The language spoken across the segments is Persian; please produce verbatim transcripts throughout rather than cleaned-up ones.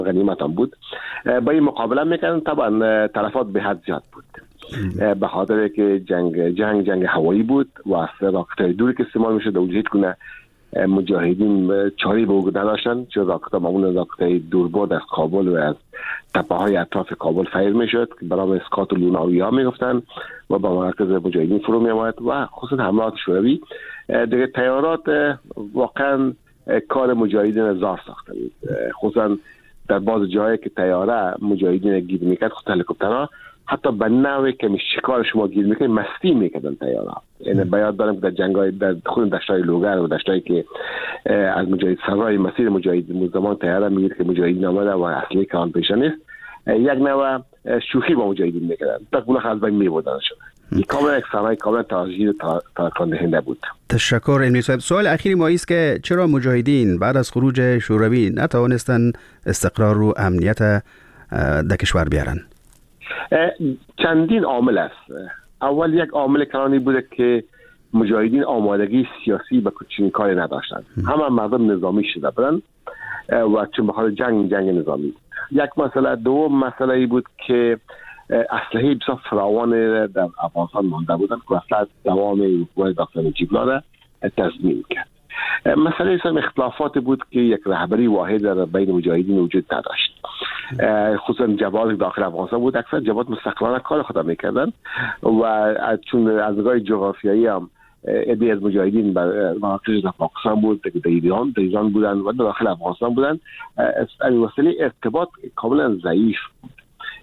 غنیمت هم بود. با این مقابله میکردن. طبعا تلفات به حد زیاد بود به خاطر که جنگ جنگ جنگ هوایی بود و از راکت‌های دوری که استعمال میشد و هیچ گونه مجاهدین چاری به او نداشتن، چون راکت‌ها معمولا راکت‌های دوربرد از کابل و از تپه‌های اطراف کابل فیر میشد که برای اسقاط لوناوی ها میگفتن و با مرکز مجاهدین فرو میآمد و خصوصا حملات شوروی دیگه طیارات واقعا کار مجاهدین زار ساخته بود، خصوصا در بعض جاهایی که طیاره مجاهدین گیر میکرد، خود هلیکوپترها حتی به نوعی که شکار شما گیر میکنه مستی میکردن طیاره. یعنی بیاد دارم که در جنگای در خود دشتای لوگر و دشتایی که از مجاهد سرای مسیر مجاهدین زمان طیاره میگید که مجاهدین آمده و اصلی که آن پیش نیست، یک نوع شوخی با مجاهدین میکردن تا گونه از بین میبردن شده. این کاملا یک صحنه کاملا تراژدی تکان دهنده بود. تشکر علمی صاحب. سوال اخیری ما است که چرا مجاهدین بعد از خروج شوروی نتوانستند استقرار و امنیت در کشور بیارن؟ چندین عامل است. اول یک عامل کلانی بوده که مجاهدین آمادگی سیاسی به چنین کاری نداشتند. همه مردم نظامی شده بودند و چون بخاطر جنگ جنگ نظامی. یک مسئله. دوم مسئله ای بود که اسلحه بسیار فراوان در افغانستان مانده بودند که اصلا دوام حکومت دکتر نجیب الله را تضمین کرد. مسئله ایسان اختلافات بود که یک رهبری واحد در بین مجاهدین وجود نداشت، خصوصا جبهات داخل افغانستان بود. اکثر جبهات مستقلانه کار خود میکردن و چون از نگاه جغرافیایی هم عده‌ای از مجاهدین بر مراکز در پاکستان بود، در ایران در ایران بودن و داخل افغانستان بودن، از وسیله ارتباط کاملا ضعیف بود.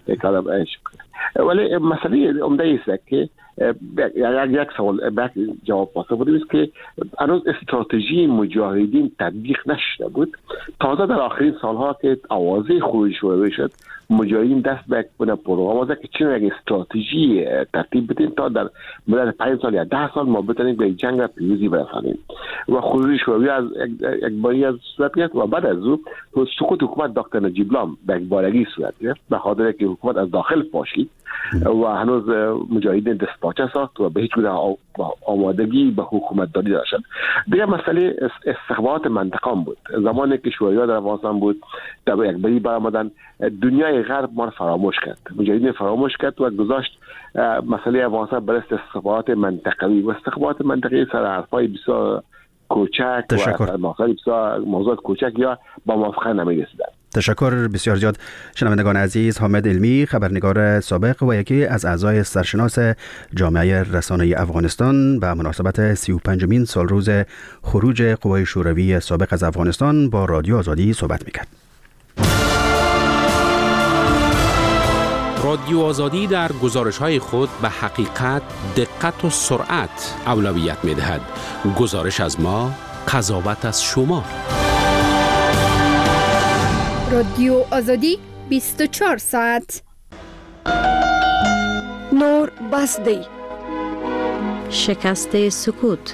ولی مسئله عمده است که یک سوال بعد جواب پاسخ بوده است که هنوز استراتژی مجاهدین تطبیق نشده بود. تازه در آخرین سالها که آوازه خروج شروع شد، مجاهدین دست به یک پروگرام واسه که چه یک استراتژی ترتیب بدیم تا در مدت پنج سال یا ده سال ما بتونیم به جنگ پیروزی برسانیم و خروج شوروی از یک باری از صورت گرفت و بعد از او سقوط حکومت دکتر نجیب الله به یک بارگی صورت گرفت به خاطر که حکومت از داخل پاشید و هنوز مجاهدین دست پاچه ساخت و به هیچ گونه آمادگی به حکومت داری داشتند. دیگه مسئله استخبارات منطقه بود. زمانی که شوروی‌ها در افغانستان بود، در یک بری برآمدن، دنیای غرب ما فراموش کرد، مجاهدین فراموش کرد و گذاشت مسئله افغانستان بر استخبارات منطقوی و استخبارات منطقی سر حرفای بسیار کوچک و مسائل بسیار موضوعات کوچک یا با موافقه نمی‌رسیدند. تشکر بسیار زیاد. شنوندگان عزیز، حامد علمی، خبرنگار سابق و یکی از اعضای سرشناس جامعه رسانه‌ای افغانستان به مناسبت سی و پنجمین سالروز خروج قوای شوروی سابق از افغانستان با رادیو آزادی صحبت می‌کرد. رادیو آزادی در گزارش‌های خود به حقیقت، دقت و سرعت اولویت می‌دهد. گزارش از ما، قضاوت از شما. رادیو آزادی بیست و چهار ساعت. نور بسدی. شکست سکوت.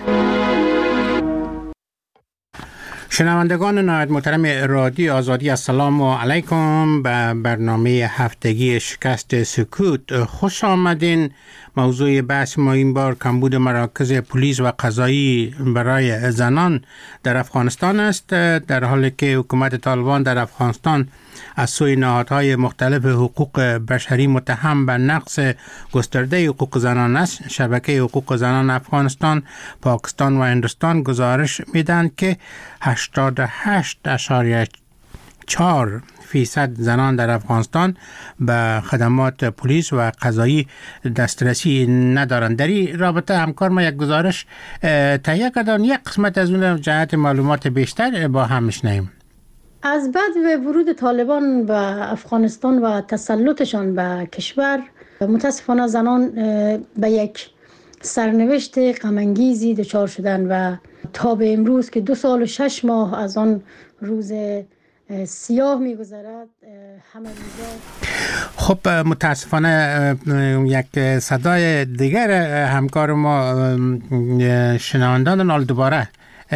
شنوندگان نهایت محترم رادیو آزادی، السلام علیکم به برنامه هفتگی شکست سکوت. خوش آمدین. موضوع بحث ما این بار کمبود مراکز پلیس و قضایی برای زنان در افغانستان است، در حالی که حکومت طالبان در افغانستان از سوی نهادهای مختلف حقوق بشری متهم به نقض گسترده حقوق زنان است. شبکه حقوق زنان افغانستان، پاکستان و هندوستان گزارش میدن که هشتاد و هشت اشاریه چهار فیصد زنان در افغانستان به خدمات پلیس و قضایی دسترسی ندارند. در این رابطه همکار ما یک گزارش تهیه کردن، یک قسمت از اون جهت معلومات بیشتر با هم میشنویم. از بعد ورود طالبان به افغانستان و تسلطشان به کشور، متاسفانه زنان به یک سرنوشت غم‌انگیزی دچار شدن و تا به امروز که دو سال و شش ماه از آن روز سیاه می‌گذرد همه روزا. خب متاسفانه یک صدای دیگر همکار ما شنوندگان نال دوباره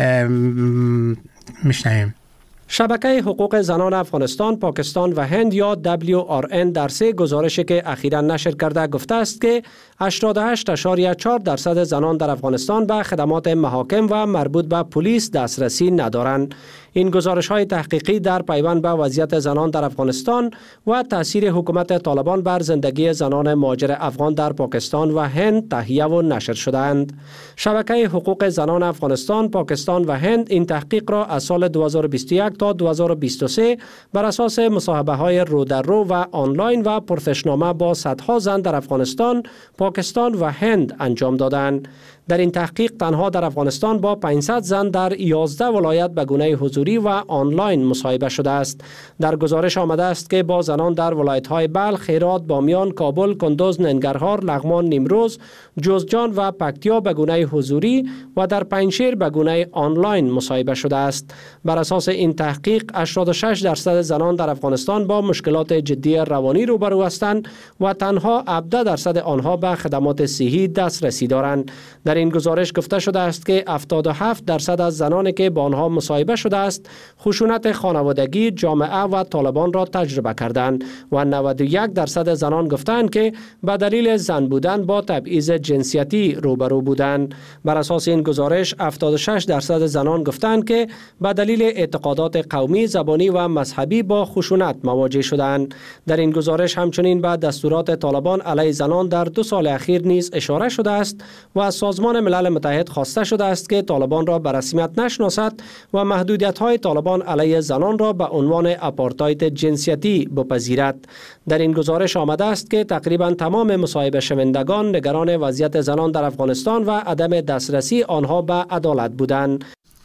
میشنویم. شبکه حقوق زنان افغانستان، پاکستان و هند یا دبلیو آر ان در سه گزارشی که اخیراً نشر کرده گفته است که هشتاد و هشت اشاریه چهار درصد زنان در افغانستان به خدمات محاکم و مربوط به پلیس دسترسی ندارند. این گزارش های تحقیقی در پیوند به وضعیت زنان در افغانستان و تاثیر حکومت طالبان بر زندگی زنان مهاجر افغان در پاکستان و هند تهیه و نشر شدند. شبکه حقوق زنان افغانستان، پاکستان و هند این تحقیق را از سال دو هزار و بیست و یک تا دو هزار و بیست و سه بر اساس مصاحبه های رو در رو و آنلاین و پرسشنامه با صدها زن در افغانستان، پاکستان و هند انجام دادند. در این تحقیق تنها در افغانستان با پانصد زن در یازده ولایت به گونه حضوری و آنلاین مصاحبه شده است. در گزارش آمده است که با زنان در ولایت‌های بلخ، هرات، بامیان، کابل، کندوز، ننگرهار، لغمان، نیمروز، جوزجان و پکتیا به گونه حضوری و در پنجشیر به گونه آنلاین مصاحبه شده است. بر اساس این تحقیق هشتاد و شش درصد زنان در افغانستان با مشکلات جدی روانی روبرو هستند و تنها هفده درصد آنها به خدمات صحی دسترسی دارند. در این گزارش گفته شده است که هفتاد و هفت درصد از زنانی که با آنها مصاحبه شده است خشونت خانوادگی، جامعه و طالبان را تجربه کردند و نود و یک درصد زنان گفتند که به دلیل زن بودن با تبعیض جنسیتی روبرو بودند. بر اساس این گزارش هفتاد و شش درصد زنان گفتند که به دلیل اعتقادات قومی، زبانی و مذهبی با خشونت مواجه شدند. در این گزارش همچنین به دستورات طالبان علیه زنان در دو سال اخیر نیز اشاره شده است و از سازمان ملل متحد خواسته شده است که طالبان را به رسمیت نشناسد و محدودیت‌های طالبان علیه زنان را به عنوان آپارتاید جنسیتی بپذیرد. در این گزارش آمده است که تقریبا تمام مصاحبه شوندگان نگران وضعیت زنان در افغانستان و عدم دسترسی آنها به عدالت بودند.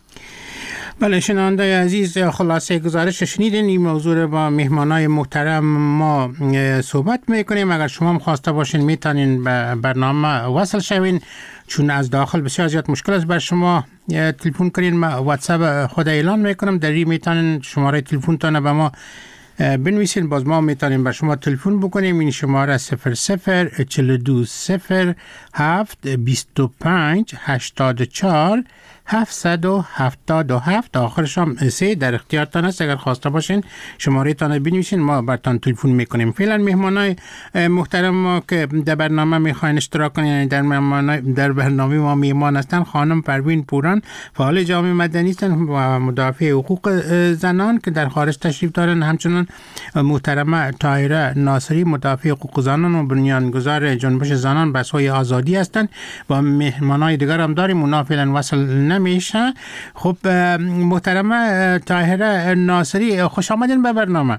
بله شنونده عزیز، خلاصه گزارش شنیدین. این موضوع رو با مهمانای محترم ما صحبت میکنیم. اگر شما هم خواسته باشین میتونین به برنامه وصل شوین، چون از داخل بسیار زیاد مشکل است بر شما تلفن کنین. ما واتساپ خود اعلان میکنم، در این میتونین شماره تلفن تانه به ما بنویسین، باز ما میتونیم بر شما تلفن بکنیم. این شماره صفر صفر چهل و دو صفر هفت بیست و پنج هشتاد و چهار هفتصد و هفتاد و هفت، آخرش هم سه در اختیارتان است. اگر خواسته باشین شماره تان بنویسین، ما برتان تلفن میکنیم. فعلا مهمانای محترم ما که در برنامه میخواین اشتراک کنین در در برنامه ما میهمان هستن خانم پروین پوران، فعال جامعه مدنی هستن و مدافع حقوق زنان که در خارج تشریف دارن. همچنین محترمه طاهره ناصری، مدافع حقوق زنان و بنیانگذار جنبش زنان به سوی آزادی هستند. با مهمانای دیگر هم داریم، اونا فعلا وصل نمیشه. خب محترمه طاهره ناصری، خوش آمدین به برنامه.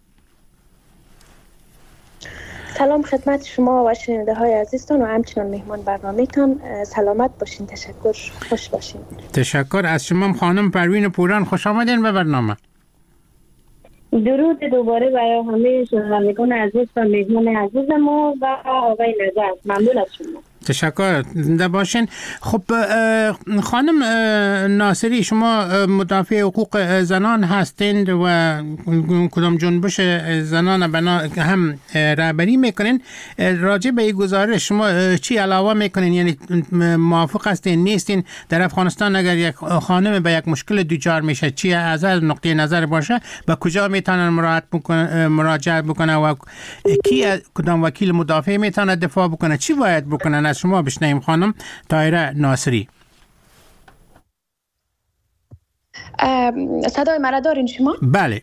سلام خدمت شما و شنونده های عزیزتان و همچنان مهمان برنامه‌تان. سلامت باشین، تشکر، خوش باشین. تشکر از شما خانم پروین پوران، خوش آمدین به برنامه. درود دوباره برای همه شنوندگان عزیز و مهمان عزیز ما و آقای نجات، ممنون از شما. تشکر، زنده باشین. خب خانم ناصری، شما مدافع حقوق زنان هستین و کدام جنبش زنان بنا هم رهبری میکنین. راجع به این گزارش شما چی علاوه میکنین؟ یعنی موافق هستین نیستین در افغانستان اگر یک خانم به یک مشکل دچار میشه، چی از نقطه نظر باشه، به کجا میتونن مراجعت بکنه مراجعت بکنه و کی کدام وکیل مدافع میتونه دفاع بکنه، چی باید بکنن؟ از شما بشنویم خانم طاهره ناصری. صدای مرا دارین شما؟ بله.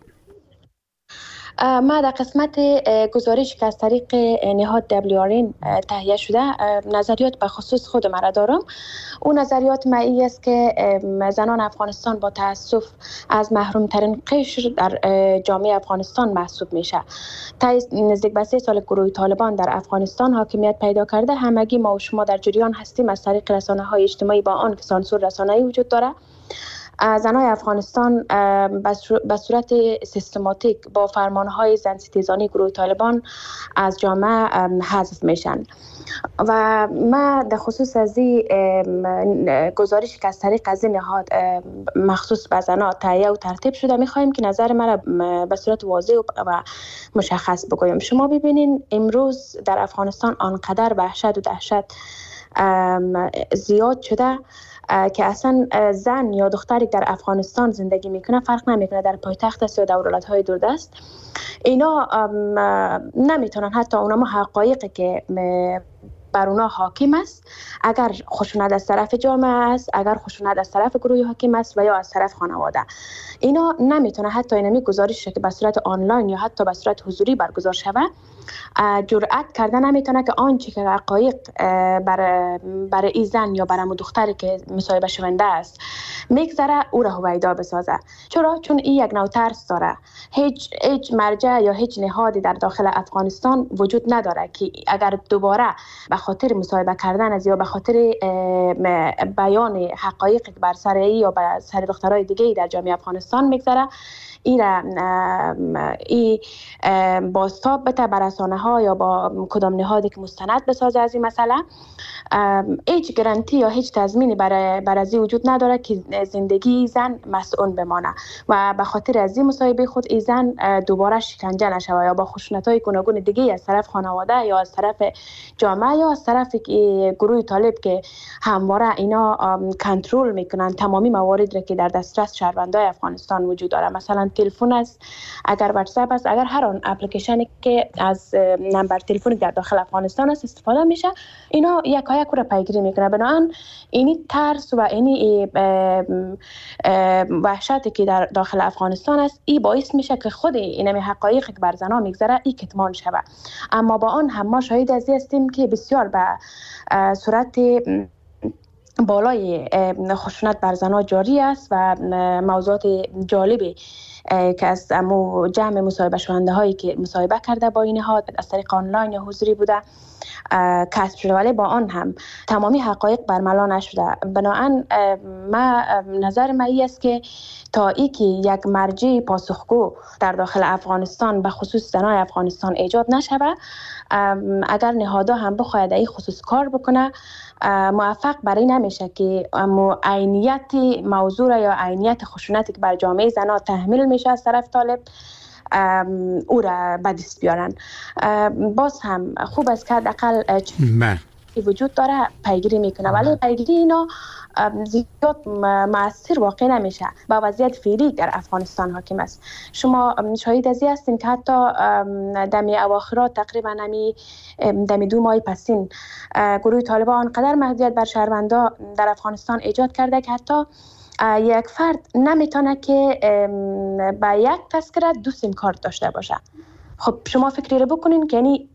ما در قسمت گزارش که از طریق نهاد دبلیو آر این تهیه شده نظریات به خصوص خود مرا دارم. اون نظریات معی است که زنان افغانستان با تأسف از محروم ترین قشر در جامعه افغانستان محسوب میشه. تا نزدیک به سه سال گروه طالبان در افغانستان حاکمیت پیدا کرده، همگی ما و شما در جریان هستیم از طریق رسانه های اجتماعی با آن که سانسور رسانه‌ای وجود داره. زنای افغانستان به صورت سیستماتیک با فرمانهای زنستیزانی گروه طالبان از جامعه حذف میشن و ما در خصوص از این گزارشی که از طریق از این نهاد مخصوص به زنها تهیه و ترتیب شده میخوایم که نظر ما به صورت واضح و مشخص بگویم. شما ببینین امروز در افغانستان آنقدر وحشت و دهشت زیاد شده که اصلا زن یا دختری در افغانستان زندگی میکنه فرق نمیکنه در پایتخت است یا در ولایت‌های دوردست، اینا نمیتونن حتی اونم حقایقی که بر اونا حاکم است، اگر خشونت از طرف جامعه است، اگر خشونت از طرف گروه حاکم است و یا از طرف خانواده. اینا نمیتونه حتی اینمی گزارش که به صورت آنلاین یا حتی به صورت حضوری برگزار شود جرأت کرده نمیتونه که آنچه که حقایق برای برای این زن یا برای دختری که مصاحبه شونده است میگذره او را هویدا بسازه. چرا؟ چون این یک نوع ترس داره. هیچ هیچ مرجع یا هیچ نهادی در داخل افغانستان وجود نداره که اگر دوباره به خاطر مصاحبه کردن از یا به خاطر بیان حقایق بر سر ای یا بر سر دخترای دیگه در جامعه افغانستان میگذره این ای بازتاب بده بر رسانه ها یا با کدام نهادی که مستند بسازه از این مسئله. هیچ گارانتی یا هیچ تضمینی برای بر از وجود نداره که زندگی زن مسئول بمانه و به خاطر از این مصاحبه خود این زن دوباره شکنجه نشوه یا با خشونت‌های گوناگون دیگه از طرف خانواده یا از طرف جامعه یا از طرف گروه طالب که همواره اینا کنترل میکنن تمامی موارد را که در دسترس شهروندان افغانستان وجود داره. مثلا تلفن است، اگر واتساپ است، اگر هر آن اپلیکیشنی که از نمبر تلفنی در داخل افغانستان است استفاده میشه، اینا یک یک را پیگیری میکنه. بنابراین اینی ترس و اینی وحشتی که در داخل افغانستان است ای باعث میشه که خود اینمی حقایقی که بر زنان میگذره ای کتمان شود. اما با آن هم ما شاهد از هستیم که بسیار به صورت بالای خشونت بر زنان جاری است و موضوعات جالبی که از امو جمع مصاحبه شونده هایی که مصاحبه کرده با این نهاد از طریق آنلاین یا حضوری بوده کسب شده، ولی با آن هم تمامی حقایق برملا نشده. بنابراین ما نظر من است که تا ای که یک مرجع پاسخگو در داخل افغانستان به خصوص زنان افغانستان ایجاد نشود، اگر نهادها هم بخواهد این خصوص کار بکنه موفق برای نمیشه که عینیت موضوع یا عینیت خشونتی که بر جامعه زنان تحمیل میشه از طرف طالب او را به دست بیارن. باز هم خوب است که حداقل وجود داره پیگیری میکنه، ولی پیگیری اینا زیاد مؤثر واقع نمیشه. با وضعیت فعلی در افغانستان حاکم است. شما شاهد از این هستین که حتی دمی اواخرات تقریبا نمی دمی دو ماه پسین گروه طالبان آنقدر محدودیت بر شهروندان در افغانستان ایجاد کرده که حتی یک فرد نمیتونه که با یک تذکره دو سیم کارت داشته باشه. خب شما فکری رو بکنین که یعنی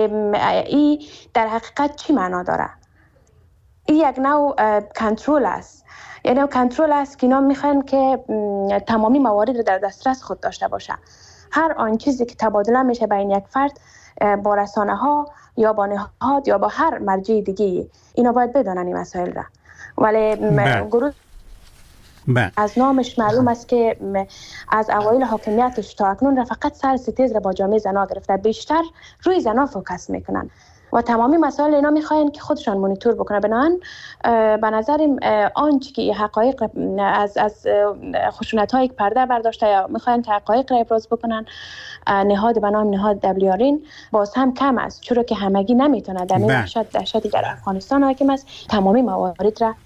ای در حقیقت چی معنا داره؟ این یک نوع کنترل است، یعنی کنترل است که اینا میخوان که تمامی موارد رو در دسترس خود داشته باشه. هر آن چیزی که تبادله میشه بین یک فرد با رسانه ها یا با نهاد یا با هر مرجع دیگه اینا باید بدونن این مسائل را. ولی گروه بله. از نامش معلوم است که از اوایل حاکمیتش تا اکنون را فقط سر ستیز را با جامعه زنا گرفته، بیشتر روی زنا فوکس میکنن و تمامی مسائل اینا میخواین که خودشان مانیتور بکنه. بنابراین به نظرم آنچه که حقایق از از خشونت های پرده برداشته یا میخواین که حقایق را ابراز بکنن نهاد به نام نهاد دبلیو باز هم کم است، چرا که همگی نمیتونه در این دهشت دهشتی در افغانستان حاکم است تمامی موارد را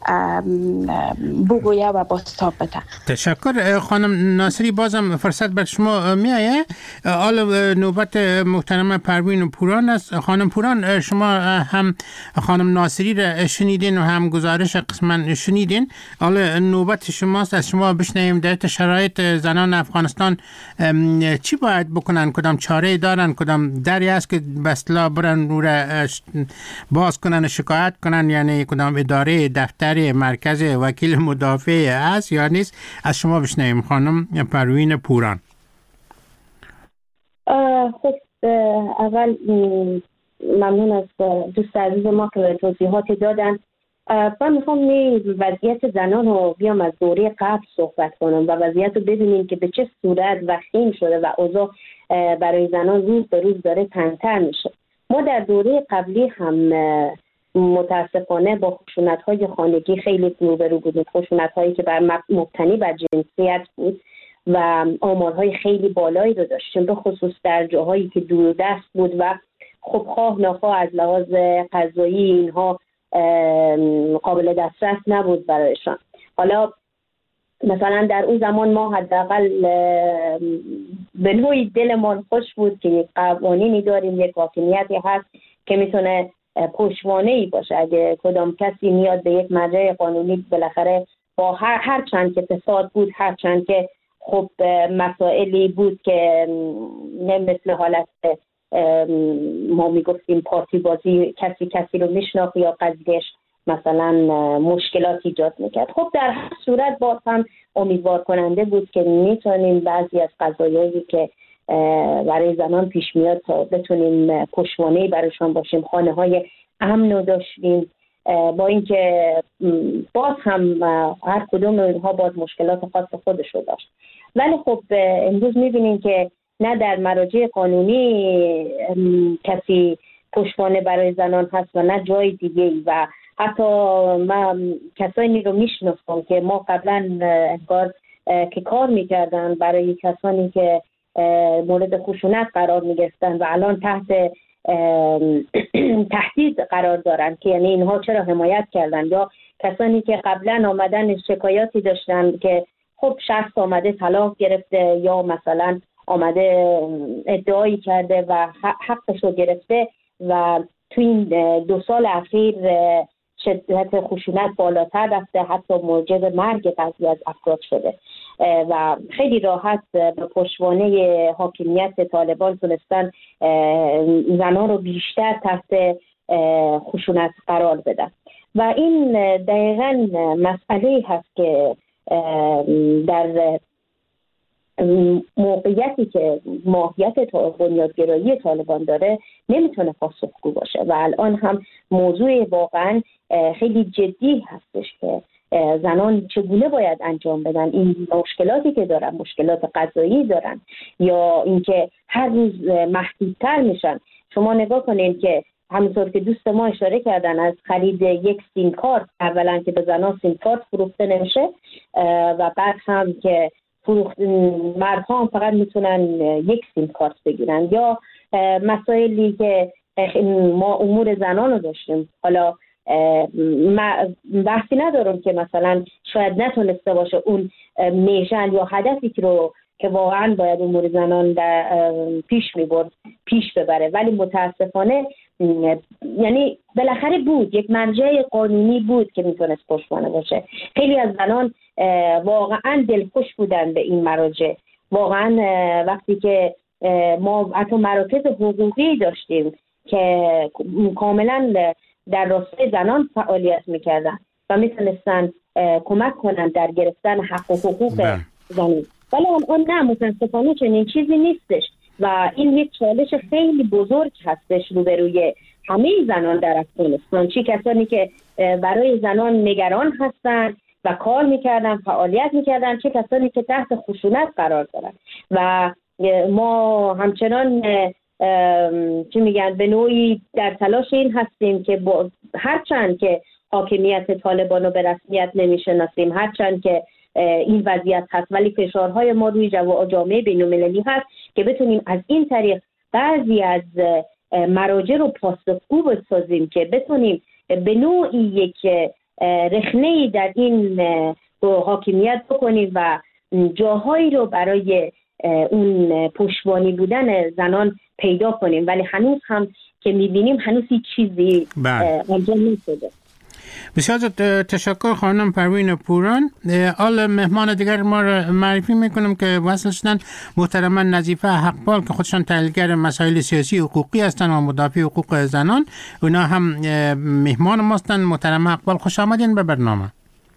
بگویه و بازتاب بده. تشکر خانم ناصری. بازم فرصت بر شما میایه. حالا نوبت محترم پروین پوران است. خانم پوران، شما هم خانم ناصری را شنیدین و هم گزارش قسماً شنیدین. حالا نوبت شماست، از شما بشنویم در شرایط زنان افغانستان چی باید بکنن، کدام چاره دارن، کدام دری است که به اصطلاح برن رو را باز کنن و شکایت کنن، یعنی کدام اداره، دفتر، مرکز وکیل مدافع است یا نیست؟ از شما بشنویم خانم پروین پوران. خب اول ممنون از دوست عزیز ما که توضیحاتی دادن. من میخوام وضعیت زنان رو بیام از دوره قبل صحبت کنم و وضعیت رو ببینیم که به چه صورت وخیم شده و اوضاع برای زنان روز به روز داره تنگ‌تر میشه. ما در دوره قبلی هم متاسفانه با خشونت‌های خانگی خیلی روبرو بودیم، خشونت‌هایی که بر مبتنی بر جنسیت بود و آمارهای خیلی بالایی رو داشتیم، به خصوص در جاهایی که دوردست بود و خب خواه ناخواه از لحاظ قضایی اینها قابل دسترس نبود برایشان. حالا مثلا در اون زمان ما حداقل به نوعی دلمان خوش بود که یک قوانینی داریم، یک حاکمیتی هست که میتونه پشتوانه‌ای باشه. اگه کدام کسی میاد به یک مرجع قانونی، بالاخره با هر هر چند که فساد بود، هر چند که خب مسائلی بود که نه مثل حالت ما میگفتیم پارتی بازی، کسی کسی رو میشناخت یا قضیهش مثلا مشکلات ایجاد میکرد. خب در هر صورت باز هم امیدوار کننده بود که میتونیم بعضی از قضایایی که برای زنان پیش میاد تا بتونیم پشتوانه‌ای برایشان باشیم. خانه های امن رو داشتیم، با اینکه باز هم هر کدوم اونها باز مشکلات خاص خودش رو داشت. ولی خب امروز میبینیم که نه در مراجع قانونی کسی پشتوانه برای زنان هست و نه جای دیگه. و حتی من کسانی رو میشناسم که ما قبلا انگار که کار میکردن برای کسانی که مورد خشونت قرار میگرفتن و الان تحت تهدید قرار دارن که یعنی اینها چرا حمایت کردن، یا کسانی که قبلا آمدن شکایاتی داشتن که خب شخص آمده طلاق گرفته یا مثلا آمده ادعایی کرده و حقش رو گرفته و تو این دو سال اخیر شدت خشونت بالاتر رفته، حتی موجب مرگ بعضی از افراد شده و خیلی راحت به پشتوانه حاکمیت طالبان تونستن زنان رو بیشتر تحت خشونت قرار بدن. و این دقیقاً مسئله هست که در موقعیتی که ماهیت بنیادگرایی طالبان داره نمیتونه پاسخگو باشه و الان هم موضوع واقعا خیلی جدی هستش که زنان چگونه باید انجام بدن. این مشکلاتی که دارن، مشکلات غذایی دارن یا اینکه هر روز محدودتر میشن. شما نگاه کنین که همونطور که دوست ما اشاره کردن از خرید یک سیم کارت، اولا که به زنان سیم کارت فروخته نمیشه و بعد هم که فروخت مردها هم فقط میتونن یک سیم کارت بگیرن، یا مسائلی که ما امور زنان رو داشتیم. حالا بحثی ندارم که مثلا شاید نتونسته باشه اون میشن یا هدفی که رو که واقعا باید امور زنان در پیش میبرد پیش ببره، ولی متاسفانه یعنی بالاخره بود یک مرجع قانونی بود که میتونست پشتوانه باشه. خیلی از زنان واقعا دلخوش بودن به این مراجع. واقعا وقتی که ما حتی مراکز حقوقی داشتیم که کاملا در راستای زنان فعالیت میکردن و میتونستن کمک کنن در گرفتن حق و حقوق زنان، ولی الان نه، متاسفانه چنین چیزی نیستش و این یک چالش خیلی بزرگ هستش روبروی همه زنان در افغانستان، چه کسانی که برای زنان نگران هستن و کار میکردن، فعالیت میکردن، چه کسانی که تحت خشونت قرار دارن. و ما همچنان چی میگن به نوعی در تلاش این هستیم که هرچند که حاکمیت طالبان رو به رسمیت نمیشناسیم، هرچند که این وضعیت هست، ولی فشارهای ما روی جامعه بین‌المللی هست که بتونیم از این طریق بعضی از مراجع رو پاسخگو بسازیم که بتونیم به نوعی یک رخنه‌ای در این حاکمیت بکنیم و جاهایی رو برای اون پشتوانه بودن زنان پیدا کنیم. ولی هنوز هم که می‌بینیم هنوز هیچ چیزی انجام نشده. بسیار تشکر خانم پروین پوران. آل مهمان دیگر ما را معرفی میکنم که وصل شدن محترما نظیفه حقپال که خودشان تحلیلگر مسائل سیاسی حقوقی هستند و مدافع حقوق زنان. اونا هم مهمان ما هستند. محترما حقپال خوش آمدین به برنامه.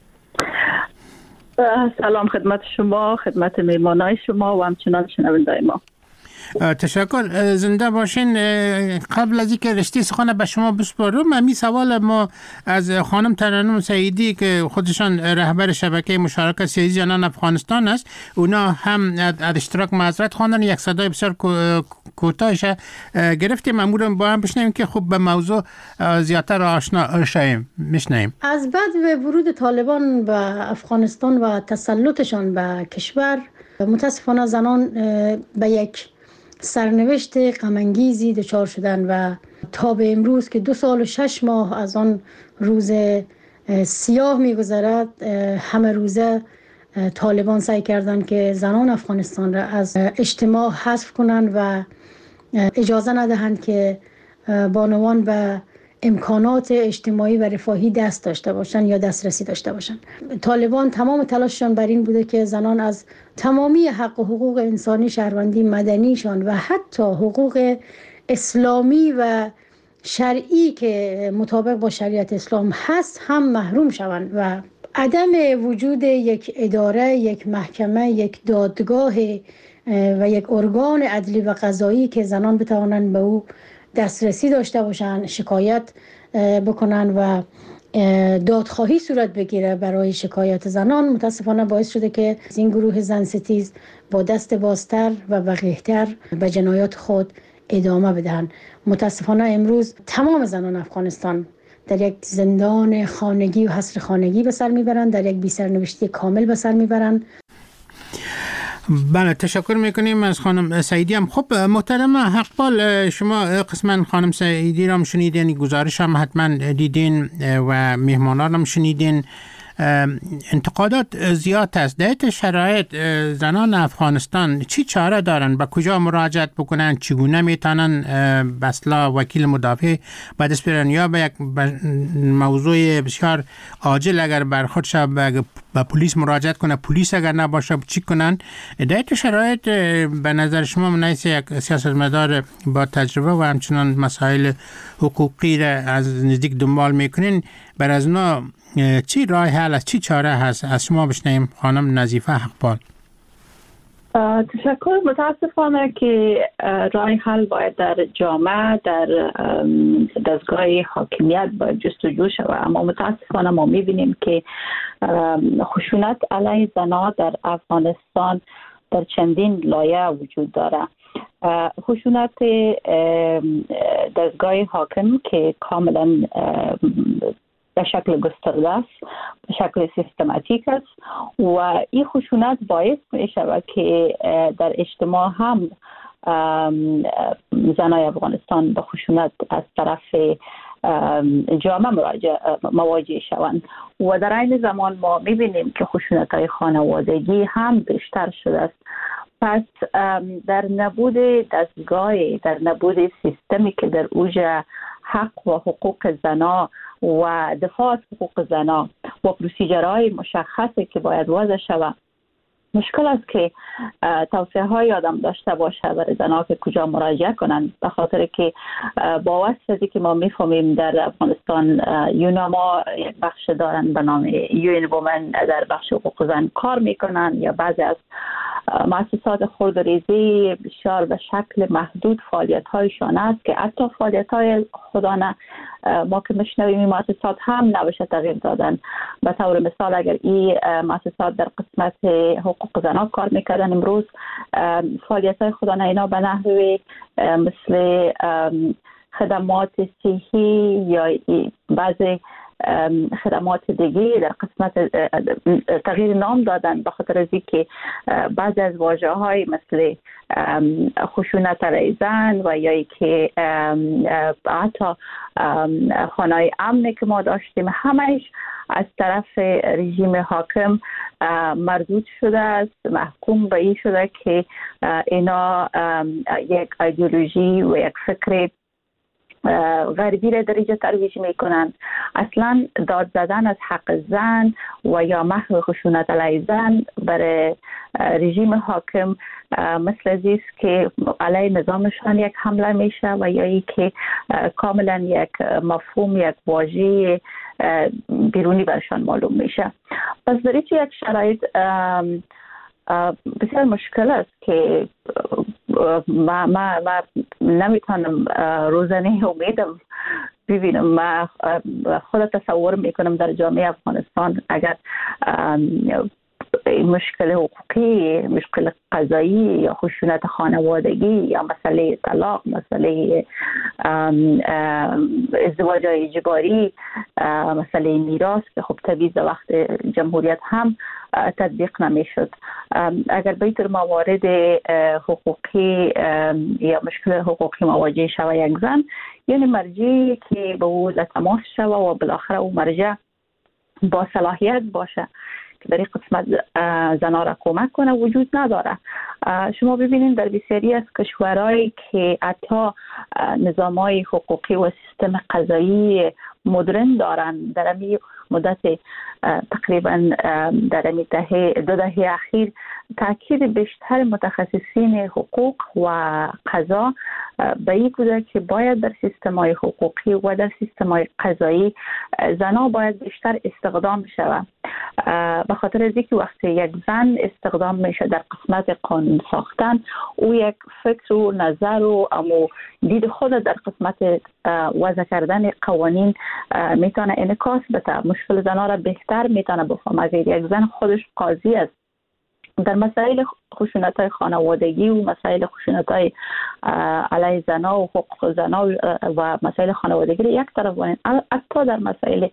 سلام خدمت شما، خدمت مهمانای شما و همچنان شنوندای ما. تشکر، زنده باشین. قبل از اینکه رشته سخن به شما بسپارم، همین سوال ما از خانم ترنم سعیدی که خودشان رهبر شبکه مشارکت سیاسی زنان افغانستان است، اونا هم از اشتراک معذرت خواندن. یک صدای بسیار کوتاهش گرفتیم، امورم با هم بشنویم که خوب به موضوع زیادتر آشنا شویم. میشنویم. از بعد به ورود طالبان به افغانستان و تسلطشان به کشور، متاسفانه زنان به یک سرنوشت غم‌انگیزی دچار شدن و تا به امروز که دو سال و شش ماه از آن روز سیاه می‌گذرد، همه روزه طالبان سعی کردند که زنان افغانستان را از اجتماع حذف کنند و اجازه ندهند که بانوان به امکانات اجتماعی و رفاهی دست داشته باشن یا دسترسی داشته باشن. طالبان تمام تلاششان بر این بوده که زنان از تمامی حق و حقوق انسانی، شهروندی، مدنیشان و حتی حقوق اسلامی و شرعی که مطابق با شریعت اسلام هست هم محروم شوند و عدم وجود یک اداره، یک محکمه، یک دادگاه و یک ارگان عدلی و قضایی که زنان بتوانند به او دسترسی داشته باشند، شکایت بکنن و دادخواهی صورت بگیره برای شکایت زنان، متاسفانه باعث شده که این گروه زن ستیز با دست بازتر و وقیحتر به جنایات خود ادامه بدهن. متاسفانه امروز تمام زنان افغانستان در یک زندان خانگی و حصر خانگی به سر میبرند، در یک بی سرنوشتی کامل به سر میبرند. بله، تشکر میکنیم از خانم سعیدی. هم خب محترم حقپال، شما قسما خانم سعیدی را هم شنیدین، گزارش هم حتما دیدین و مهمانان هم شنیدین. انتقادات زیاد است. در شرایط زنان افغانستان چی چاره دارن؟ به کجا مراجعت بکنن؟ چگونه میتونن به اصطلاح وکیل مدافع به دست بیارن؟ یا به یک موضوع بسیار عاجل اگر برخورد شد به پلیس مراجعت کنه، پلیس اگر نباشه چی کنن؟ در شرایط به نظر شما منیس یک سیاستمدار با تجربه و همچنان مسائل حقوقی را از نزدیک دنبال میکنین، بر از اونا چی راه حل است، چی چاره هست؟ از شما بشنیم خانم نظیفه حقپال. تشکر. متاسفانه که راه حل باید در جامعه، در دستگاه حاکمیت باید جستجو شود، اما متاسفانه ما میبینیم که خشونت علیه زنان در افغانستان در چندین لایه وجود داره. خشونت دستگاه حاکم که کاملا به شکل گسترده است، به شکل سیستماتیک است و این خشونت باعث می شود که در اجتماع هم زنای افغانستان به خشونت از طرف جامعه مواجه شوند و در این زمان ما می بینیم که خشونت های خانوادگی هم بیشتر شده است. پس در نبود دستگاه، در نبود سیستمی که در اوج حق و حقوق زنا و دفاع از حقوق زنا و پروسیجرهای مشخصی که باید وضع شود، مشکل است که توصیه های آدم داشته باشه برای زنها که کجا مراجعه کنند، به خاطر که با واسطه که ما میفهمیم در افغانستان یوناما یک بخش دارن به نام یون وومن در بخش حقوق زن کار میکنن، یا بعضی از مؤسسات خردریزی بسیار به شکل محدود فعالیت هایشان است که حتی فعالیت های خودانه ما که میشنویم این مؤسسات هم نباشه تغییر دادن. به طور مثال اگر این مؤسسات در قسمت حقوق زنان کار میکردن، امروز فعالیت های خودانه اینا به نحوی مثل خدمات صحی یا بعضی خدمات دیگه در قسمت تغییر نام دادن، به خاطر از اینکه بعضی از واژه های مثل خشونت علیه زن و یا که حتی خانه امنی که ما داشتیم همهش از طرف رژیم حاکم مردود شده است، محکوم به این شده که اینا یک ایدئولوژی و یک فکر غربی را در اینجا ترویج میکنند. اصلا داد زدن از حق زن و یا محو خشونت علیه زن برای رژیم حاکم مثل ازیست که علیه نظامشان یک حمله میشه و یا ای که کاملا یک مفهوم، یک واژه بیرونی برشان معلوم میشه. پس در این یک شرایط بسیار مشکل است که ما, ما, ما نمیتونم روزانه امیدم ببینم. ما خود تصور میکنم در جامعه افغانستان اگر مشکل حقوقی، مشکل قضایی یا خشونت خانوادگی یا مسئله طلاق، مسئله ازدواج اجباری، مسئله میراث که خب طبیعی در وقت جمهوریت هم تطبیق نمیشد، اگر به طور موارد حقوقی یا مشکل حقوقی مواجه شود یک زن، یعنی مرجعی که به او تماس شود و بالاخره او مرجع با صلاحیت باشه که در این قسمت زنان را کمک کنه وجود نداره. شما ببینید در بسیاری از کشورهایی که حتی نظام‌های حقوقی و سیستم قضایی مدرن دارند، در این مدت تقریبا در این دهه دو دهه اخیر تاکید بیشتر متخصصین حقوق و قضا به این بوده که باید در سیستم‌های حقوقی و در سیستم‌های قضایی زنها باید بیشتر استخدام شود. به خاطر از اینکه وقتی یک زن استخدام میشه در قسمت قانون ساختن، او یک فکر و نظر و امو دید خود در قسمت وضع کردن قوانین میتونه انعکاس بده، مشکل زنها را بهتر میتونه بفهمه. اگر یک زن خودش قاضی است در مسائل خشونت‌های خانوادگی و مسائل خشونت‌های علیه زن‌ها و حقوق زن‌ها و مسائل خانوادگی را یک طرف بانید، حتی در مسائل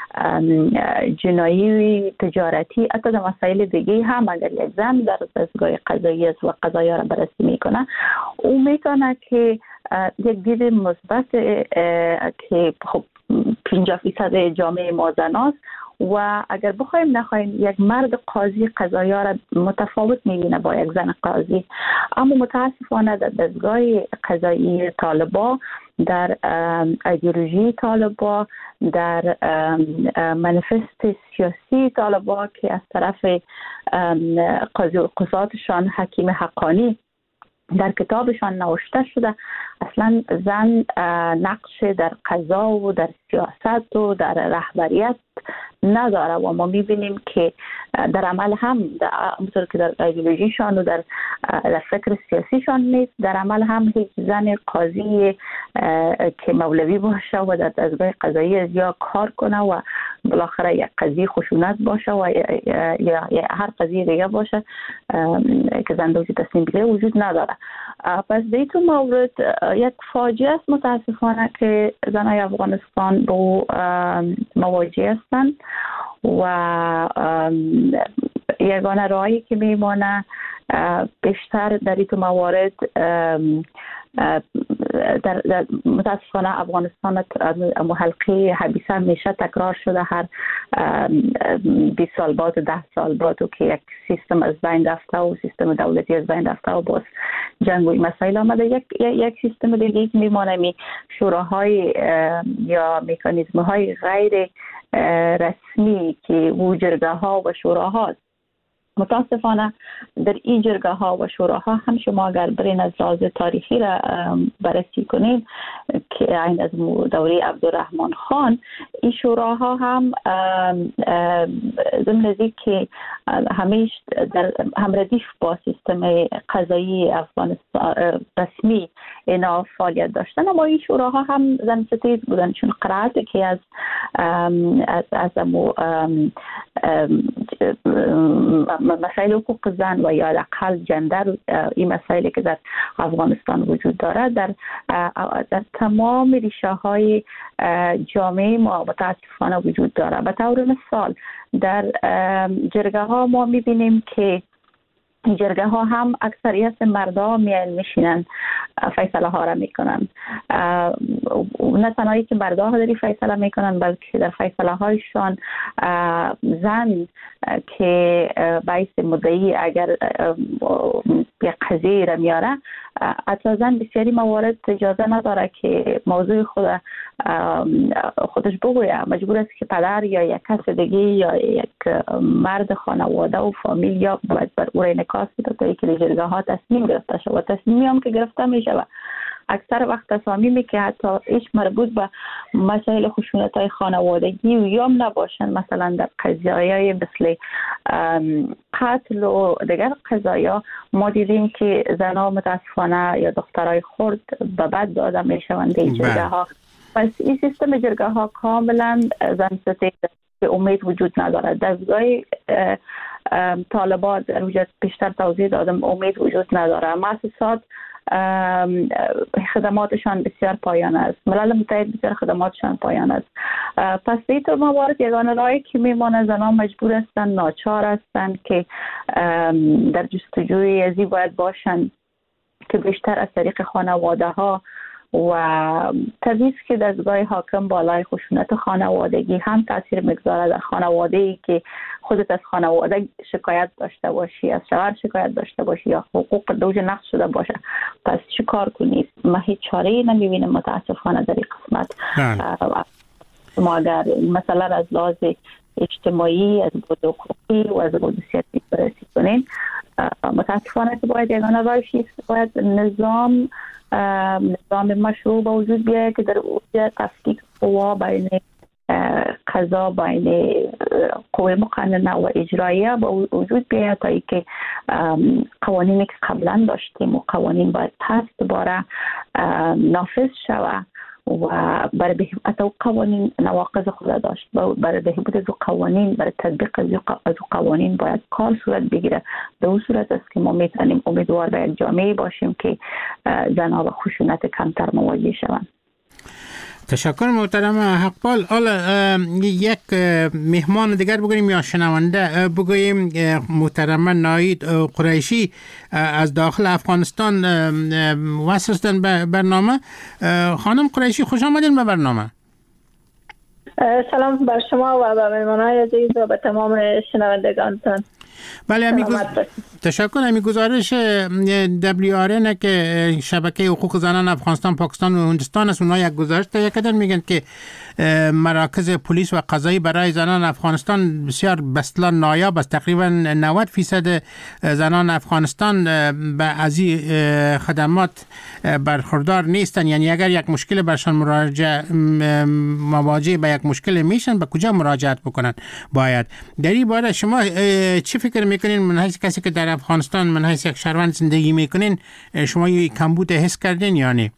جنایی و تجارتی، حتی در مسائل دیگه هم اگر یک زن در دستگاه قضایی است و قضایا را بررسی میکنه، او میتونه که یک دید مثبت که خب پنجاه فیصد جامعه ما زناست و اگر بخوایم نخوایم یک مرد قاضی قضایا را متفاوت میبینه با یک زن قاضی. اما متاسفانه در دستگاه قضایی طالبا، در ایدئولوژی طالبا، در منیفست سیاسی طالبا که از طرف قاضی و قضاتشان حکیم حقانی در کتابشان نوشته شده، اصلا زن نقش در قضا و در سیاست و در رهبریت نداره و ما میبینیم که در عمل هم همونطور که در ایدئولوژیشان و در, در فکر سیاسیشان نیست، در عمل هم هیچ زن قاضی که مولوی باشه و در دستگاه قضایی یا کار کنه و بالاخره یک قضیه خشونت باشه و یا, یا هر قضیه دیگه باشه که زن دوجی تصمیم بگیره وجود نداره. پس در این مورد یک فاجعه است متاسفانه که زنای افغانستان با مواجه هستند و یگانه راهی که میمانه بیشتر در این موارد در, در متاسفانه افغانستان حلقه حبیسه میشه تکرار شده، هر بیست سال بعد و ده سال بعد و که یک سیستم از بین رفته و سیستم دولتی از بین رفته و باز جنگ و مسائل آمده، یک یک سیستم دیگه میمونه، می شوراهای یا مکانیزم های غیر رسمی که و جرگه ها و شوراها. متاسفانه در این جرگه ها و شوراها هم شما اگر برین از لحاظ تاریخی را بررسی کنید که این از دوره عبدالرحمن خان، این شوراها هم ضمن از این که همیشه در همردیف با سیستم قضایی افغانستان رسمی اینا فعالیت داشتن، اما این شوراها هم زن ستیز بودن، چون قرائت که از از از مسائل حقوق زن و یا حداقل جندر، این مسائلی که در افغانستان وجود داره در در تمام ریشه های جامعه ما متاسفانه وجود داره. به طور مثال در جرگه ها ما میبینیم که این جرگه ها هم اکثریت مردا میل میشینن فیصله ها را میکنن، نه تنهایی که مردا ها داری فیصله میکنن بلکه در فیصله هایشان زن که باعث مدعی اگر یک قضیه را میاره، حتی زن بسیاری موارد اجازه نداره که موضوع خود خودش بگویه، مجبور است که پدر یا یک کس دیگه یا یک مرد خانواده و فامیل یا باید بر او را انعکاس بده تا اینکه جرگه ها تصمیم گرفته شود. تصمیمی هم که گرفته می شود اکثر وقت تصامیمی که حتی هیچ مربوط به مسائل خشونت های خانوادگی و یا نباشن، مثلا در قضایای مثل قتل و دیگر قضایا ما دیدیم که زنها متاسفانه یا دخترای خرد به بد داده می شوند این جرگه ها. پس این سیستم جرگه ها کاملا زن ستیز که امید وجود ندارد. دستگاه طالبان در وجود بیشتر توضیح دادم امید وجود نداره. مؤسسات خدماتشان بسیار پایان است، ملل متحد بسیار خدماتشان پایان است. پس این طور موارد یگانه راهی که میمانه زنان مجبور هستند، ناچار هستند که در جستجوی ازی باید باشند که بیشتر از طریق خانواده ها و طبیعی که دستگاه حاکم بالای خشونت خانوادگی هم تاثیر میگذاره در خانواده‌ای که خودت از خانواده شکایت داشته باشی، از شوهر شکایت داشته باشی یا حقوق دوج نقض شده باشه، پس چی کار کنید؟ ما هیچ چاره‌ای نمیبینیم متاسفانه در این قسمت. ما اگر مثلا از لحاظ اجتماعی، از بود حقوقی و از بود سیاسی بررسی کنین، متاسفانه که باید یگانه راهش باید نظام نظام مشروع با وجود بیاید که در اوج تفکیک قوا بین قضا، بین قوه مقننه و اجراییه با وجود بیاید تا اینکه قوانینی که قبلا داشتیم و قوانین باید پس دوباره نافذ شود و برای بهبود او قوانین نواقض خود داشت. برای بهبود از قوانین، برای تطبیق از قوانین باید کار صورت بگیره. به اون صورت است که ما میتونیم امیدوار به یک جامعه باشیم که زنها با خشونت کمتر مواجه شوند. تشکر محترم حقپال. حالا یک مهمان دیگر بگوییم یا شنونده بگوییم. محترم ناهید قریشی از داخل افغانستان وصل هستند به برنامه. خانم قریشی خوش آمدین به برنامه. سلام بر شما و به مهمانان عزیز و به تمام شنوندگانتان. بله امی گز... تشکر. امی گزارش دبلیو آر ان که شبکه حقوق زنان افغانستان، پاکستان و هندوستان است، اونها یک گزارش تهیه کردن میگن که مراکز پلیس و قضایی برای زنان افغانستان بسیار بسلا نایاب است. تقریبا نود فیصد زنان افغانستان به از این خدمات برخوردار نیستن. یعنی اگر یک مشکل برشان مراجعه مواجه به یک مشکل میشن، به کجا مراجعت بکنن باید؟ در این باره شما چی فکر میکنین؟ من حیث کسی که در افغانستان، من حیث یک شهروند زندگی میکنین، شما یه کمبود حس کردین یا نه؟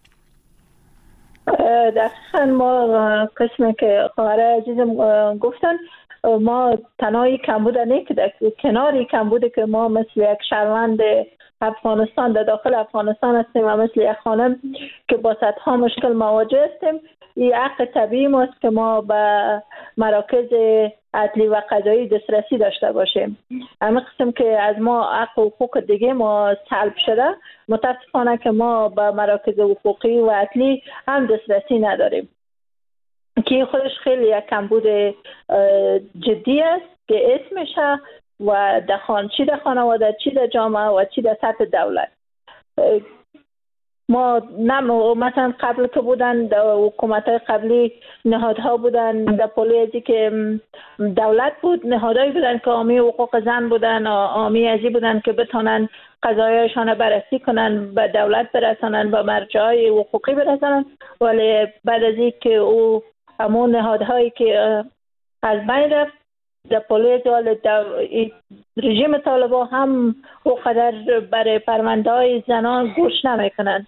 دقیقا ما قسمی که خواهر عزیزم گفتن، ما تنهایی کمبود نه که در کناری کمبود که ما مثل یک شهروند افغانستان در داخل افغانستان هستیم و مثل یک خانم که با صدها مشکل مواجه هستیم، این حق طبیعی ماست که ما به مراکز عدلی و قضایی دسترسی داشته باشیم. همه قسم که از ما حق و حقوق دیگه ما سلب شده، متاسفانه که ما به مراکز حقوقی و عدلی هم دسترسی نداریم که خودش خیلی یک کمبود جدی است که اسمشه و دخان چی در خانواده، چی در جامعه و چی در سطح دولت. ما نم مثلا قبل که بودن در حکومت های قبلی نهادها بودن در پولیسی که دولت بود، نهادهایی بودن که حامی حقوق زن بودن، حامی ازی بودن که بتونن قضایایشان بررسی کنن، به دولت برسانن، به مرجعهای حقوقی برسانن. ولی بعد از این که او همون نهادهایی که از بین رفت در پولیس و رژیم طالبان هم اونقدر برای پرونده های زنان گوش نمیکنن.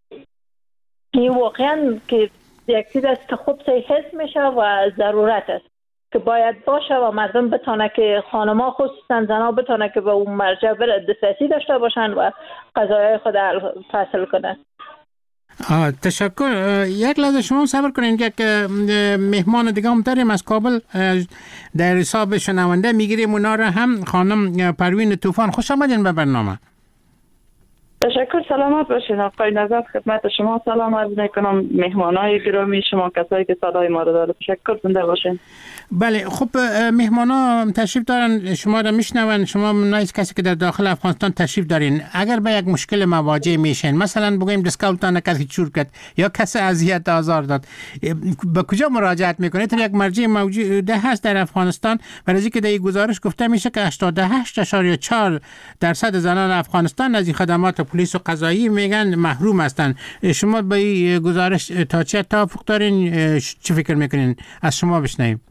این واقعا که یک چیز است که خوب سی حس میشه و ضرورت است که باید باشه و مردم بتونه که خانما خصوصا زنها بتونه که به اون مرجع دسترسی داشته باشن و قضایای خود فصل کنن. آه تشکر. یک لحظه شما صبر کنین که مهمان دیگه هم داریم از کابل در حساب شنونده میگیریم اونا را هم. خانم پروین طوفان خوش آمدین به برنامه. تشکر. سلامت باشین آقای نظر. خدمت شما سلام عرض میکنم، مهمانای گرامی شما، کسایی که صدای ما رو داره. تشکر. زنده باشین. بله خب مهمانا تشریف دارن، شما را میشنون. شما نایز کسی که در داخل افغانستان تشریف دارین، اگر به یک مشکل مواجه میشین، مثلا بگویم دیسکاونتان کسی چور کرد یا کسی اذیت آزار داد، به کجا مراجعت میکنید؟ یک مرجع موجود هست در افغانستان. برای اینکه در این گزارش گفته میشه که هشتاد و هشت اشاریه چهار درصد زنان افغانستان از این خدمات پلیس و قضایی میگن محروم هستند. شما به این گزارش تا چه توافق دارین؟ چه فکر میکنین؟ از شما بشنویم.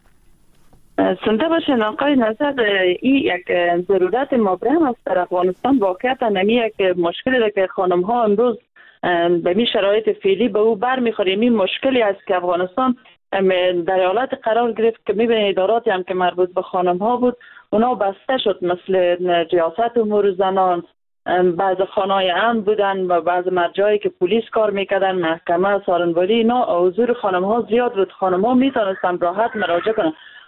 سنده باشین آقای نظر، این یک ضرورت مبرم است در افغانستان. واقعیت نمی یک مشکلی که خانم ها امروز به می شرایط فعلی به او بر میخوریم. این مشکلی است که افغانستان در حالت قرار گرفت که میبینید اداراتی هم که مربوط به خانم ها بود اونا بسته شد، مثل ریاست امور زنان، بعض خانه‌های امن بودن و بعض مرجعی که پلیس کار میکردن، محکمه، سارنواری، اینا حضور خانم ها زیاد بود. خانم ها میتونستن راحت مراجعه کنن.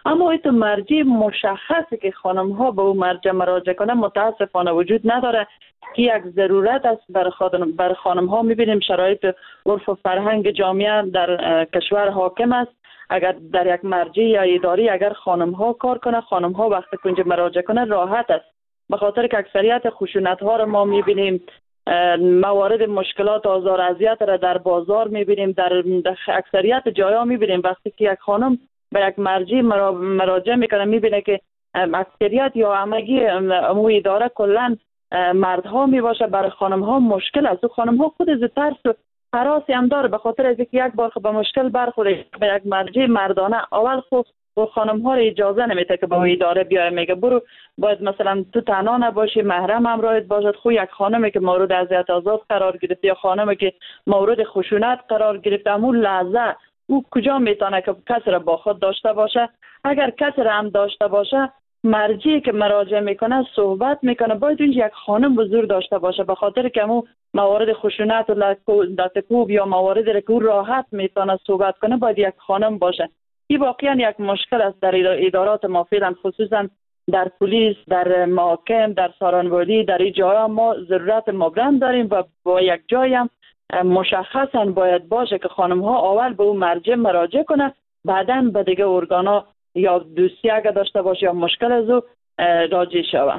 اما این تو مرجع مشخصی که خانم ها به اون مرجع مراجعه کنه متاسفانه وجود نداره که یک ضرورت است برای خانم برای خانم ها. میبینیم شرایط عرف و فرهنگ جامعه در کشور حاکم است. اگر در یک مرجع یا اداری اگر خانم ها کار کنه، خانم ها وقتی که اونجا مراجعه کنه راحت است، به خاطر که اکثریت خشونت ها رو ما میبینیم، موارد مشکلات آزار اذیت را در بازار میبینیم، در اکثریت جایا میبینیم. وقتی که یک خانم به یک مرجع مراجعه میکنه میبینه که اکثریت یا همگی امو اداره کلا مردها میباشه، برای خانم ها مشکل است. و خانم ها خود از ترس و هراسی هم داره، به خاطر از اینکه یک بار به مشکل برخوره به یک مرجع مردانه اول خود و خانم ها را اجازه نمیده که به اداره بیای، میگه برو باید مثلا تو تنها نباشی، محرم همراهت باشد. خو یک خانمی که مورد اذیت آزاد قرار گرفت یا خانمی که مورد خشونت قرار گرفت، همون لحظه او کجا میتونه که کسی را با خود داشته باشه؟ اگر کسی را هم داشته باشه، مرجعی که مراجعه میکنه صحبت میکنه باید اونجا یک خانم حضور داشته باشه، به خاطر که همون موارد خشونت و لطکوب یا مواردی را که او راحت میتونه صحبت کنه باید یک خانم باشه. این واقعا یک مشکل است در ادارات ما فعلا، خصوصا در پلیس، در محاکم، در سارانوالی، در این جاها ما ضرورت مبرم داریم و با یک جایی هم مشخصا باید باشه که خانم ها اول به اون مرجع مراجعه کنه، بعداً به دیگه ارگانا یا دوستی اگر داشته باشه یا مشکل از او راجع شوه.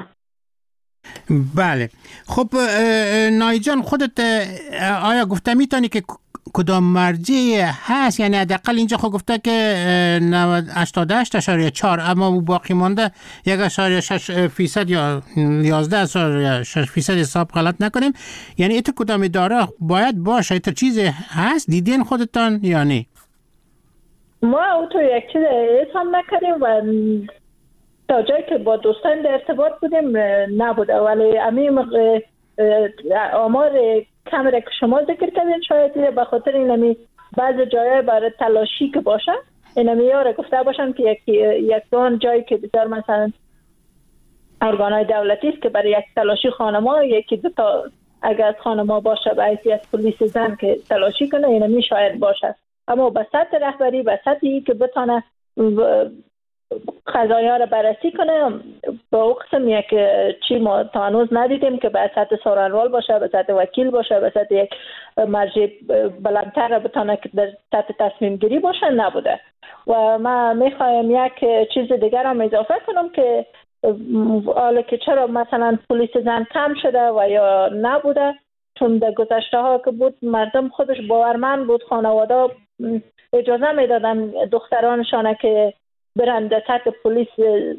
بله. خب نایی جان، خودت آیا گفته میتونی که کدام مرجع هست؟ یعنی حداقل اینجا خود گفته که هشتاد و هشت اشاریه چهار، اما باقی مانده یک اشاریه شش فیصد یا یازده اشاریه شش فیصد حساب غلط نکنیم. یعنی ایت کدام اداره باید باشه؟ ایت چیزی هست دیدین خودتان یا نه؟ ما او تو یک چیز هم نکردیم و تا جایی که با دوستان در ارتباط بودیم نبوده، ولی امیم آمار کمره که شما ذکر کردین شاید به خاطر اینمی بعض جایای برای تلاشی که باشه اینمی یاره گفته باشن که یک یک دون جایی که بسیار مثلا ارگانهای دولتی است که برای یک تلاشی خانما یکی دو تا اگر از خانما باشه به حیثیت پلیس زن که تلاشی کنه اینمی شاید باشه، اما به سطح رهبری به سطحی که بتونه قضایا رو بررسی کنه با او قسم یک چی ما تا هنوز ندیدیم که به سطح سارنوال باشه، به سطح وکیل باشه، به سطح یک مرجع بلندتر رو بتونه که در سطح تصمیم گیری باشه نبوده. و من میخوایم یک چیز دیگر هم اضافه کنم که حالا که چرا مثلا پلیس زن کم شده و یا نبوده، چون در گذشته ها که بود مردم خودش باورمند بود، خانواده اجازه میدادن دخترانشان که برن در سطح پلیس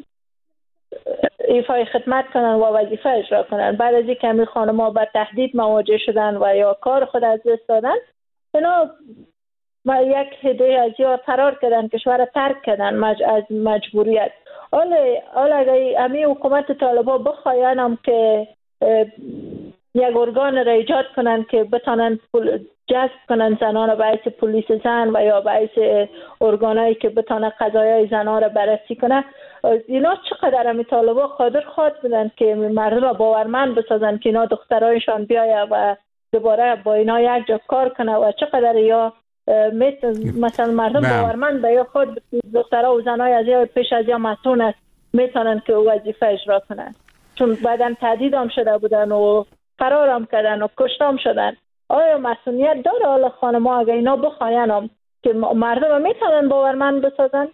ایفای خدمت کنن و وظیفه اجرا کنن. بعد از اینکه همین خانم‌ها با تهدید مواجه شدن و یا کار خود از دست دادن، اینا و یک هده از یا فرار کردن، کشور ترک کردن مج... از مجبوریت. حالا حالا اگر همین حکومت طالبان بخواین هم که یک ارگان را ایجاد کنن که بتانن پول جذب کنن زنان را به حیث پلیس زن و یا به حیث ارگانایی که بتانن قضایای زنان را بررسی کنن، اینا چقدر همی طالبا قادر خواهد بودن که مردم را باورمند بسازن که اینا دخترایشان بیاید و دوباره با اینا یک جا کار کنه و چقدر یا مثلا مردم باورمند به یا خود دخترها و زنای از یا پیش از یا مسئول است میتونن که وظیفه اجرا کنن، چون بعدم تهدید هم شده بودن و فرار هم کردن و کشته هم شدن. آیا مسئولیت داره حالا خانم‌ها اگه اینا بخواین هم که مردم میتونن باورمند بسازن؟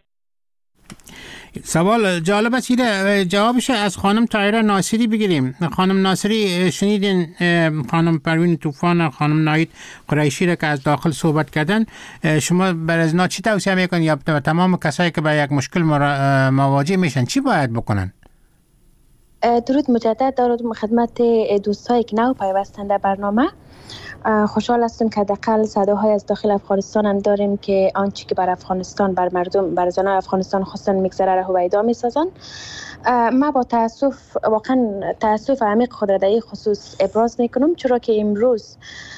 سوال جالب است. جوابش از خانم طاهره ناصری بگیریم. خانم ناصری شنیدین خانم پروین طوفان، خانم ناهید قریشی را که از داخل صحبت کردن، شما بر از اینا چی توصیه میکنین یا تمام کسایی که با یک مشکل مواجه میشن چی باید بکنن؟ درود مجدد دارم خدمت دوستایی که نو پیوستن در برنامه. خوشحال هستم که حداقل صداهای از داخل افغانستان هم داریم که آنچه که بر افغانستان، بر مردم، بر زنان افغانستان خواستن میگذره را هویدا میسازن. ما با تاسف، واقعا تاسف عمیق خود را در این خصوص ابراز میکنم، چرا که امروز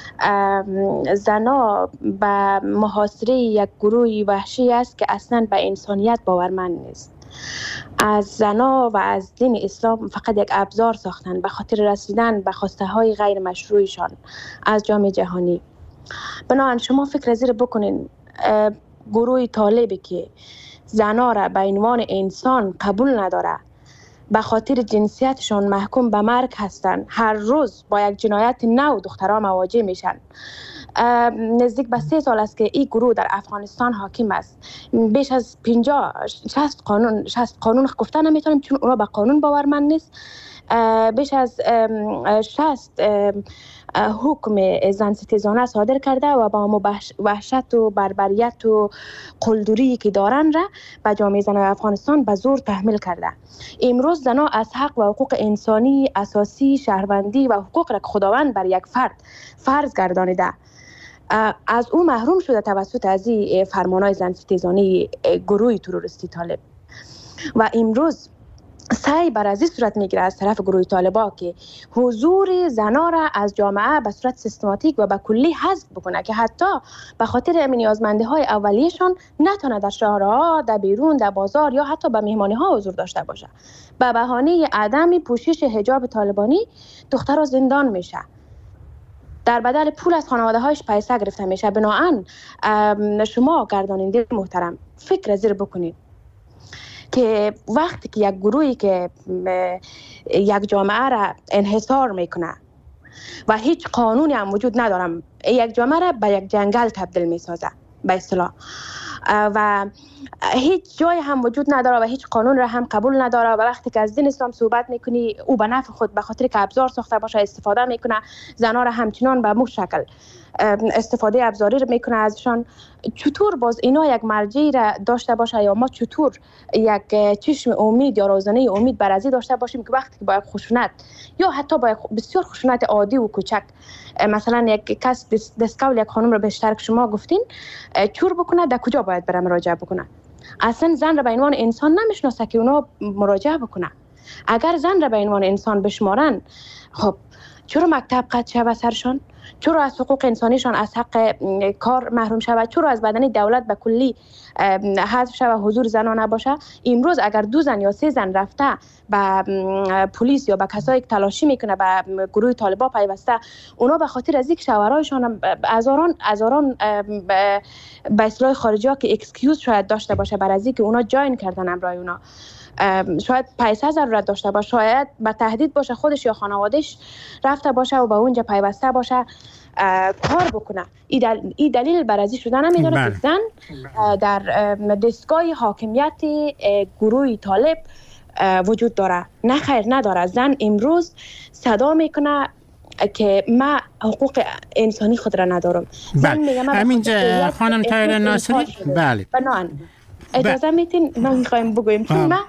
زنا به محاصره یک گروه وحشی است که اصلا به انسانیت باورمند نیست. از زنا و از دین اسلام فقط یک ابزار ساختن به خاطر رسیدن به خواسته های غیر مشروعشان از جامعه جهانی. بنابراین شما فکر زیر بکنین گروه طالبی که زنها را به عنوان انسان قبول نداره، به خاطر جنسیتشان محکوم به مرگ هستند. هر روز با یک جنایت نو دخترها مواجه میشن. نزدیک به سه سال است که این گروه در افغانستان حاکم است. بیش از پنجاه شصت قانون شصت قانون گفتن نمیتونیم چون اونا به قانون باورمند نیست. بیش از شصت حکم زن ستیزانه صادر کرده و با وحشت و بربریت و قلدری که دارن را به جامعه زنان افغانستان به زور تحمیل کرده. امروز زنها از حق و حقوق انسانی اساسی، شهروندی و حقوق را که خداوند بر یک فرد فرض گردانیده از او محروم شده توسط از این فرمانهای زن ستیزانه گروه تروریستی طالب. و امروز سعی بر از این صورت میگیره از طرف گروه طالبا که حضور زنا را از جامعه به صورت سیستماتیک و به کلی حذف بکنه که حتی به خاطر نیازمندی های اولیه‌شان نتونه در شهرها، در بیرون، در بازار یا حتی به مهمانی ها حضور داشته باشه. به بهانه عدم پوشش حجاب طالبانی دخترها زندان میشه، در بدل پول از خانواده هایش پیسه گرفته میشه. بناهن شما گرداننده محترم فکر زیر بکنید که وقتی که یک گروهی که یک جامعه را انحصار میکنه و هیچ قانونی هم وجود ندارم، یک جامعه را به یک جنگل تبدیل میسازه به اصطلاح و هیچ جای هم وجود نداره و هیچ قانون را هم قبول نداره و وقتی که از دین اسلام صحبت میکنی او به نفع خود به خاطر که ابزار ساخته باشه استفاده میکنه، زنها را همچنان به مو شکل استفاده ابزاری رو میکنه ازشان. چطور باز اینا یک مرجعی را داشته باشه یا ما چطور یک چشم امید یا روزنه امید بر ازی داشته باشیم که وقتی که با یک خشونت یا حتی با یک بسیار خشونت عادی و کوچک، مثلا یک کس دستقول یک خانم رو به اشتراک شما گفتین چور بکنه، در کجا باید بره مراجعه بکنه؟ اصلا زن را به عنوان انسان نمیشناسه که اونا مراجعه بکنه. اگر زن را به عنوان انسان بشمارن، خب چرا مکتب قطع شود سرشان؟ چرا از حقوق انسانیشان از حق کار محروم شود؟ چرا از بدن دولت به کلی حذف شود، حضور زنان نباشه؟ امروز اگر دو زن یا سه زن رفته به پلیس یا به کسایی که تلاشی میکنه به گروه طالبا پیوسته، اونا به خاطر از اینکه شوهرایشان هزاران هزاران به اصطلاح خارجی ها که اکسکیوز شاید داشته باشه برای اینکه اونا جاین کردن امرای اونا، شاید پیسه ضرورت داشته باشه، شاید به تهدید باشه خودش یا خانوادهش رفته باشه و به اونجا پیوسته باشه کار بکنه. این دل... دلیل برازی شدن نمیداره که زن در دستگاه حاکمیت گروه طالب وجود داره. نه خیر نداره. زن امروز صدا میکنه که ما حقوق انسانی خود را ندارم. بله. همینجا خانم طاهره ناصری، بله. بنان اجازه میتین ما میخوایم بگویم چون ما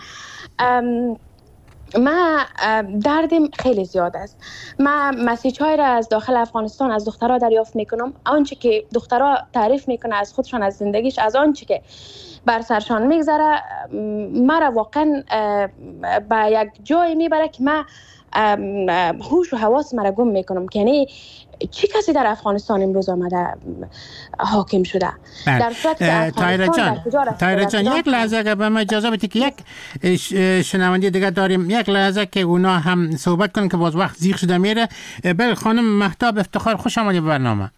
ما دردم خیلی زیاد است. ما مسیج های را از داخل افغانستان از دخترها دریافت میکنم. آنچه که دخترها تعریف میکنه از خودشان، از زندگیش، از آنچه که بر سرشان میگذره، مرا واقعا به یک جای میبره که ما هوش و حواس مرا گم میکنم که یعنی چی کسی در افغانستان امروز آمده حاکم شده؟ در صورت که طاهره جان طاهره جان یک لحظه اگر به من اجازه بدید که یک شنونده دیگه داریم، یک لحظه که اونا هم صحبت کنن که باز وقت زیغ شده میره. بله خانم مهتاب افتخار، خوش آمدید به برنامه.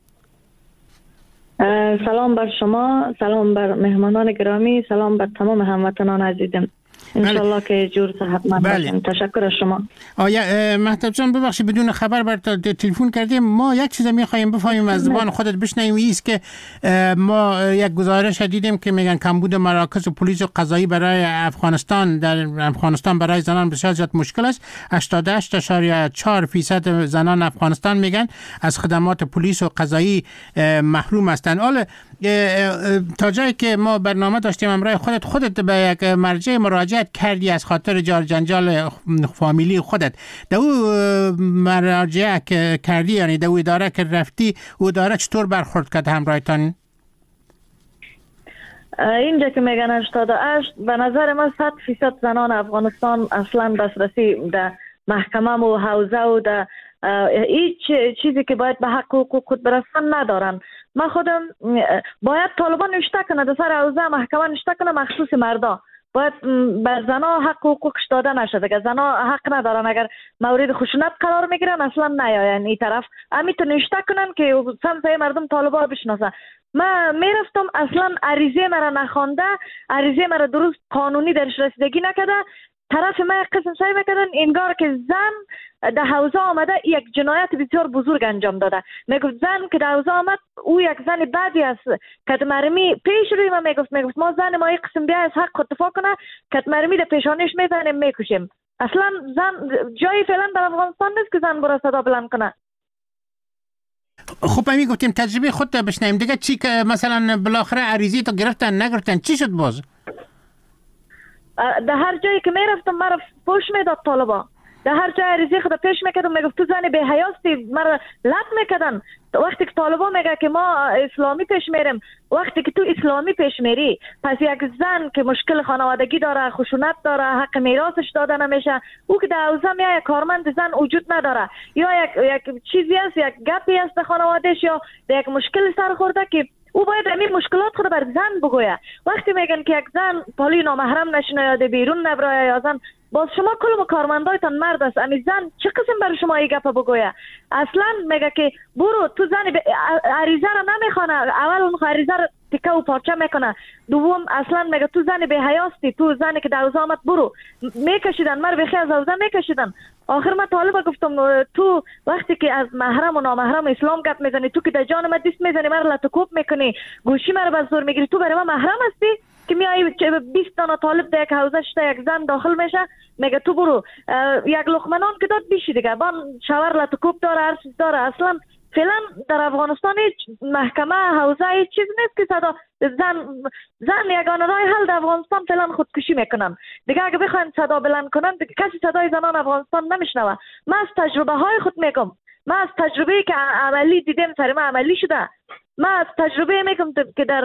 سلام بر شما، سلام بر مهمانان گرامی، سلام بر تمام هموطنان عزیزم. انشالله که جور صحتمند باشیم. تشکر از شما. آیا مهتاب جان ببخشید بدون خبر بر تلفن کردیم. ما یک چیز می‌خوایم بفهمیم از زبان خودت بشنویم، ایست که ما یک گزارش دیدیم که میگن کمبود مراکز و پلیس و قضایی برای افغانستان در افغانستان برای زنان بسیار زیاد مشکل است. هشتاد و هشت اشاریه چهار درصد زنان افغانستان میگن از خدمات پلیس و قضایی محروم هستند. حالا تا جایی که ما برنامه داشتیم امروز خودت خودت به یک مرجع مراجعه کردی از خاطر جار جنجال فامیلی خودت. در او مراجعه کردی، یعنی در او اداره که رفتی، او اداره چطور برخورد کرد همراهتان؟ اینجا که میگن هشتاد و هشت، به نظر من صد فیصد زنان افغانستان اصلا دسترسی در محکمه و حوزه و در هیچ چیزی که باید به حق و حقوق خود برسن ندارن. من خودم باید طالبان نشته کنه در سر حوزه محکمه نشته کنه مخصوص مردا. باید به زنا حق و حقوقش داده نشده که زنا حق ندارن اگر مورد خشونت قرار میگیرن اصلا نیاین این طرف امیتو نشته کنن که سمسای مردم طالبا بشناسن. من میرفتم اصلا عریضه مرا نخوانده، عریضه مرا درست قانونی درش رسیدگی نکرده، طرف ما قسم سعی میکردن انگار که زن در حوزه آمده یک جنایت بسیار بزرگ انجام داده. میگفت زن که در حوزه آمد او یک زن بدی است، کت مرمی پیش روی ما میگفت میگفت ما زن ما یک قسم بیا از حق خود دفاع کنه، کت مرمی در پیشانیش میزنیم میکشیم. اصلا زن جایی فعلا در افغانستان نیست که زن برای صدا بلند کنه. خب امی گفتیم تجربه خود بشنیم دیگه، چی که مثلا بالاخره عریضی تو گرفتن نگرفتن چی شد باز؟ در هر جایی که میرفتم مرا فوش میداد طالبا، در هر جای عریضی خود پیش میکردم میگفت تو زن به حیاستی، مرا لط میکردن. وقتی که طالبا میگه که ما اسلامی پیش میریم، وقتی که تو اسلامی پیش میری پس یک زن که مشکل خانوادگی داره، خشونت داره، حق میراثش داده نمیشه، او که در حوزه میای کارمند زن وجود نداره یا یک یک چیزی است، یک گپی است در خانوادهش یا در یک مشکل سر خورده که او باید همین مشکلات خود بر زن بگویه. وقتی میگن که یک زن پالی نامحرم نشینه یا بیرون نبره یا زن، باز شما کل کارمندایتان مرد است، امی زن چه قسم برای شما این گپ بگویه؟ اصلا میگه که برو تو زن ب... عریضه را نمیخونه، اول اون عریضه را تکه و پارچه میکنه، دوم اصلا میگه تو زن به حیاستی، تو زنی که در حوزه آمد برو. میکشیدن مر بخی از حوزه میکشیدن. آخر من طالبا گفتم تو وقتی که از محرم و نامحرم اسلام گپ میزنی، تو که در جان من دست میزنی، مر لطکوب میکنی، گوشی مر به زور میگیری، تو برای من محرم هستی که میای بیست دانه طالب در یک حوزه شده یک زن داخل میشه میگه تو برو یک لقمه نان که داد بیشی دیگه بان شاور لطکوب داره هر چیز داره. اصلا فعلا در افغانستان هیچ محکمه حوزه هیچ چیز نیست که صدا زن زن یگانه راه حل در افغانستان فعلا خودکشی میکنن دیگه. اگه بخواین صدا بلند کنن کسی صدای زنان افغانستان نمیشنوه. من از تجربه های خود میگم، من از تجربه که عملی دیدم سر من عملی شده، من از تجربه میگم که در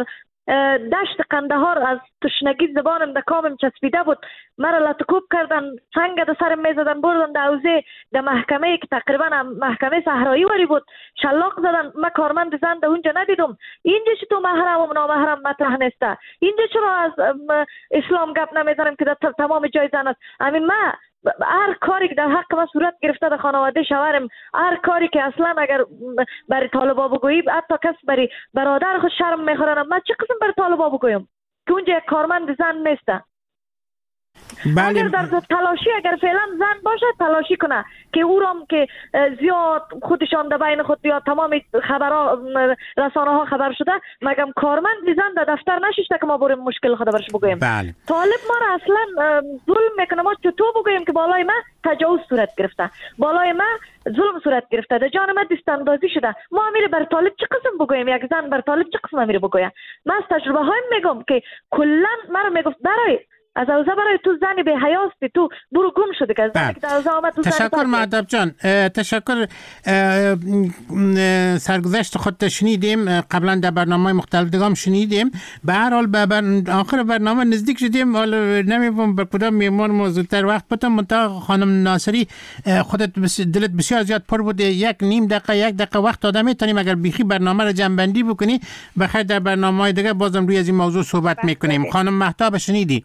دشت قندهار از تشنگی زبانم در کامم چسبیده بود، مرا لطکوب کردن، سنگ در سرم میزدن، بردن در حوزه در محکمه که تقریبا محکمه صحرایی وری بود، شلاق زدن. من کارمند زن در اونجا ندیدم. اینجا چطور محرم و نامحرم مطرح نیسته؟ اینجا چرا از اسلام گپ نمیزنم که در تمام جای زن است؟ همین من هر کاری که در حق ما صورت گرفته در خانواده شوهرم، هر کاری که اصلا اگر برای طالبا بگویی حتی کس برای برادر خود شرم میخورن، من چه قسم برای طالبا بگویم که اونجا یک کارمند زن نیسته؟ بله. اگر در تلاشی اگر فعلا زن باشه تلاشی کنه که او رام که زیاد خودشان در بین خود یا تمام خبرها رسانه ها خبر شده، مگم کارمند زن در دفتر نشسته که ما بریم مشکل خود برش بگویم. بله. طالب ما را اصلا ظلم میکنه. ما چطور بگویم که بالای ما تجاوز صورت گرفته، بالای ما ظلم صورت گرفته، در جان ما دست اندازی شده، ما میره بر طالب چه قسم بگویم؟ یک زن بر طالب چه قسم میره بگویم؟ من از تجربه های میگم که کلا مرا میگفت برای از اوزا برای تو زنی به حیاستی، تو برو گم شده که زنی که در اوزا آمد تو زنی. تشکر مهدب جان، تشکر. سرگذشت خود شنیدیم، قبلا در برنامه مختلف دیگه هم شنیدیم. به هر حال به آخر برنامه نزدیک شدیم، حالا نمیدونم بر کدام میمون موضوعتر وقت بتم. منتها خانم ناصری خودت دلت بسیار زیاد پر بوده، یک نیم دقیقه یک دقیقه وقت داده میتونیم اگر بیخی برنامه رو جنبندی بکنی، بخیر در برنامه‌های دیگه بازم روی از این موضوع صحبت میکنیم. خانم مهتاب شنیدی؟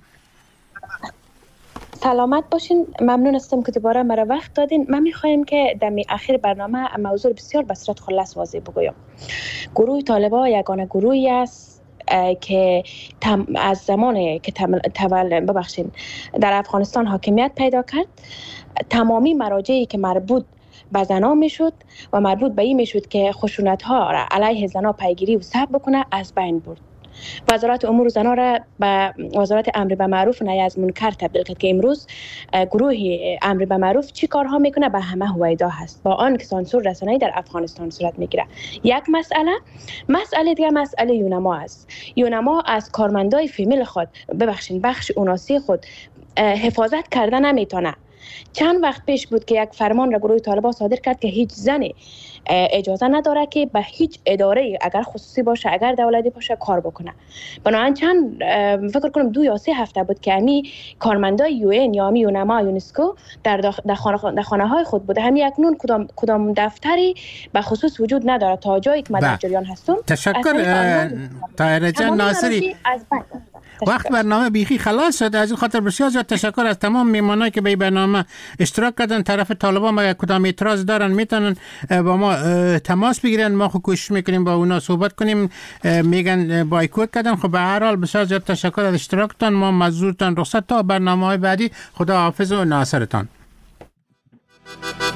سلامت باشین، ممنون هستم که دوباره مرا وقت دادین. من میخوایم که در اخیر برنامه موضوع بسیار به صورت خلاص واضح بگویم. گروه طالبا یگانه گروهی است که از زمانی که تول ببخشین در افغانستان حاکمیت پیدا کرد، تمامی مراجعی که مربوط به زنا میشد و مربوط به این میشد که خشونت ها را علیه زنا پیگیری و ثبت بکنه از بین برد. وزارت امور زنان را به وزارت امر به معروف و نهی از منکر تبدیل کرد که امروز گروه امر به معروف چی کارها میکنه به همه هویدا هست، با آن که سانسور رسانه‌ای در افغانستان صورت میگیره. یک مسئله مسئله دیگه مسئله یونما است. یونما از کارمندای فیمیل خود ببخشید بخش اوناسی خود حفاظت کرده نمیتونه. چند وقت پیش بود که یک فرمان را گروه طالبان صادر کرد که هیچ زنی اجازه نداره که به هیچ اداره اگر خصوصی باشه اگر دولتی باشه کار بکنه. بنابراین چند فکر کنم دو یا سه هفته بود که امی کارمندای یو این یا امی یونما یونسکو در در خانه در خانه های خود بوده. همین اکنون کدام کدام دفتری به خصوص وجود نداره تا جایی که من در جریان هستم. تشکر طاهره جان ناصری. وقت برنامه بیخی خلاص شد. از این خاطر بسیار زیاد تشکر از تمام میمانایی که به برنامه اشتراک کردن. طرف طالبان اگر کدام اعتراض دارن میتونن با ما تماس بگیرن، ما خود کوشش میکنیم با اونا صحبت کنیم. میگن بایکوت کردن. خب به هر حال بسیار زیاد تشکر از اشتراکتان. ما مزورتان رخصت تا برنامه‌های بعدی. خدا حافظ و ناصرتان.